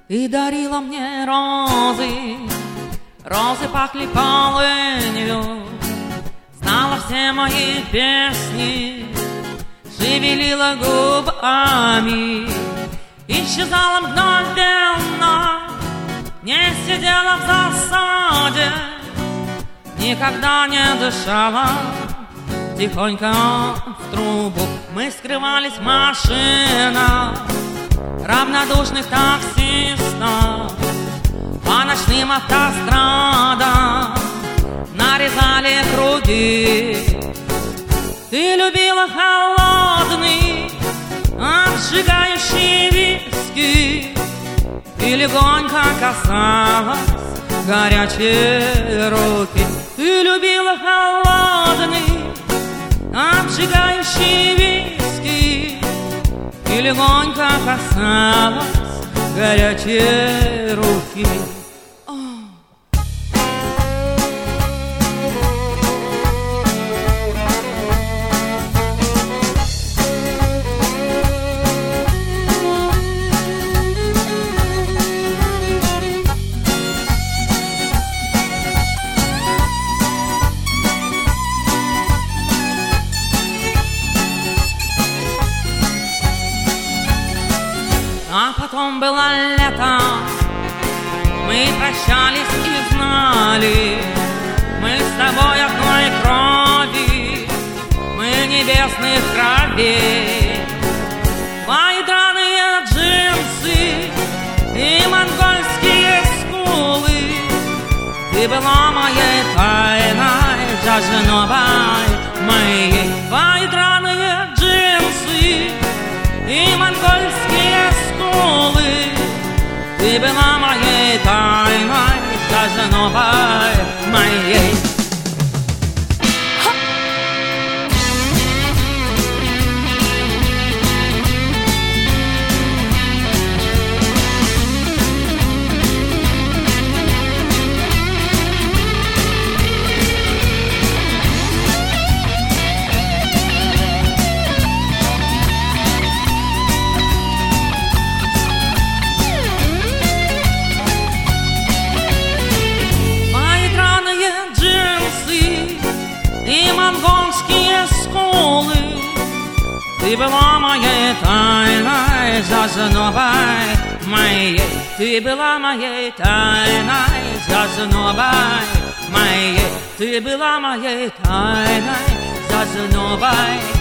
Ты дарила мне розы, розы пахли полынью, знала все мои песни, шевелила губами, исчезала мгновенно, не сидела в засаде, никогда не дышала, тихонько в трубу. Мы скрывались в машинах равнодушных таксистов, по ночным автострадам нарезали круги. Ты любила холодный, обжигающий виски и легонько касалась горячие руки. Ты любила холодный, обжигающий виски и легонько касалась горячие руки. А потом было лето, мы прощались и знали, мы с тобой одной крови, мы небесных кровей. Твои драные джинсы и монгольские скулы, ты была моей тайной, даже новой моей. Твои драные джинсы и монгольские скулы, ты была моей тайной, даже новой моей. И монгольские скулы, ты была моей тайной, зазновой моей. Ты была моей тайной, зазновой моей. Ты была моей тайной, зазновой